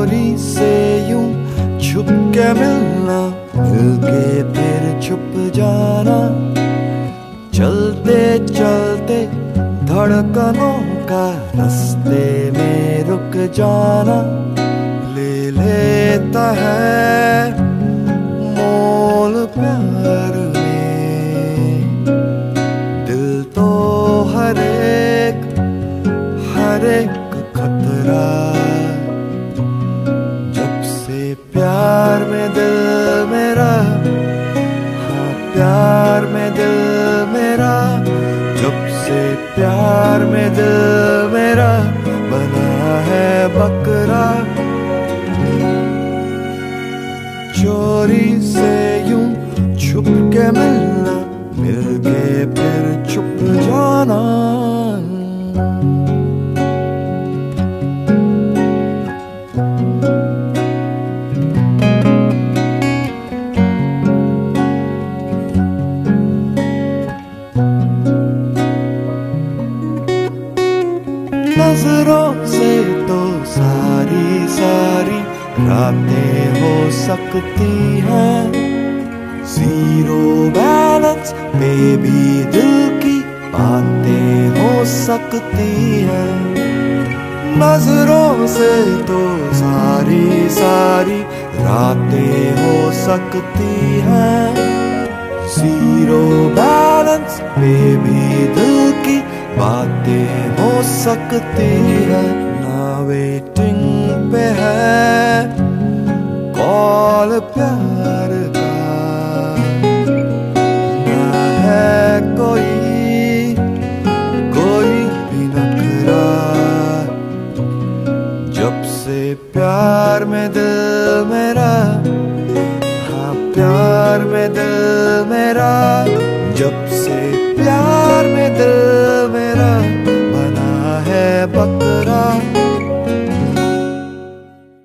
चोरी से यूं छुप के मिलना, मिलके फिर छुप जाना, चलते चलते धड़कनों का रास्ते में रुक जाना, ले लेता है मोल प्यार में दिल तो हर एक खतरा। जब से प्यार में दिल मेरा, हाँ प्यार में दिल मेरा, जब से प्यार में दिल मेरा बना है बकरा। चोरी से यूं छुप के मिलना, मिलके फिर छुप जाना। नजरों से तो सारी सारी रातें हो सकती हैं, जीरो बैलेंस पे भी दिल की बातें हो सकती हैं। नजरों से तो सारी सारी रातें हो सकती हैं, जीरो बैलेंस पे भी दिल की बातें हो सकती है। ना वेटिंग पे है कॉल प्यार का, ना है कोई भी नखरा। जब से प्यार में दिल मेरा, हाँ प्यार में दिल मेरा, जब से